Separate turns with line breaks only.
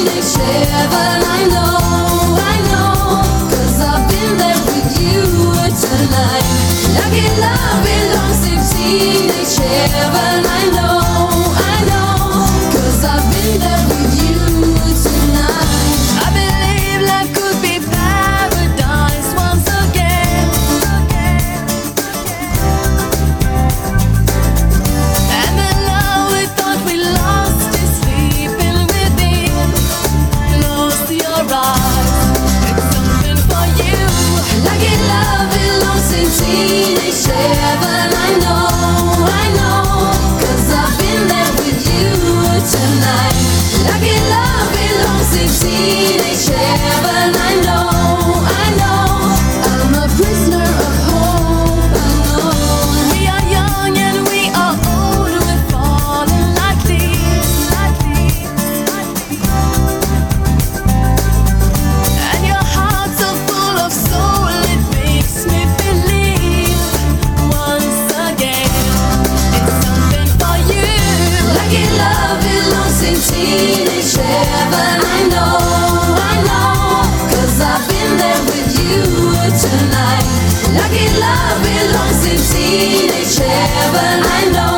teenage heaven. I know, 'cause I've been there with you tonight. Lucky love belongs in teenage heaven. I know, 'cause I've been there with you tonight. I believe life could be paradise once again. And the love we thought we lost is sleeping within. Close your eyes, it's something for you. Lucky love belongs in teenage heaven. I know, 'cause I've been there with you tonight. Lucky love belongs in teenage heaven. I know, I'm a prisoner of hope. I know we are young and we are old. We're falling like leaves. And your heart's so full of soul, it makes me believe once again it's something for you. Lucky love belongs in teenage heaven. I know, 'cause I've been there with you tonight. Lucky love belongs in teenage heaven. I know.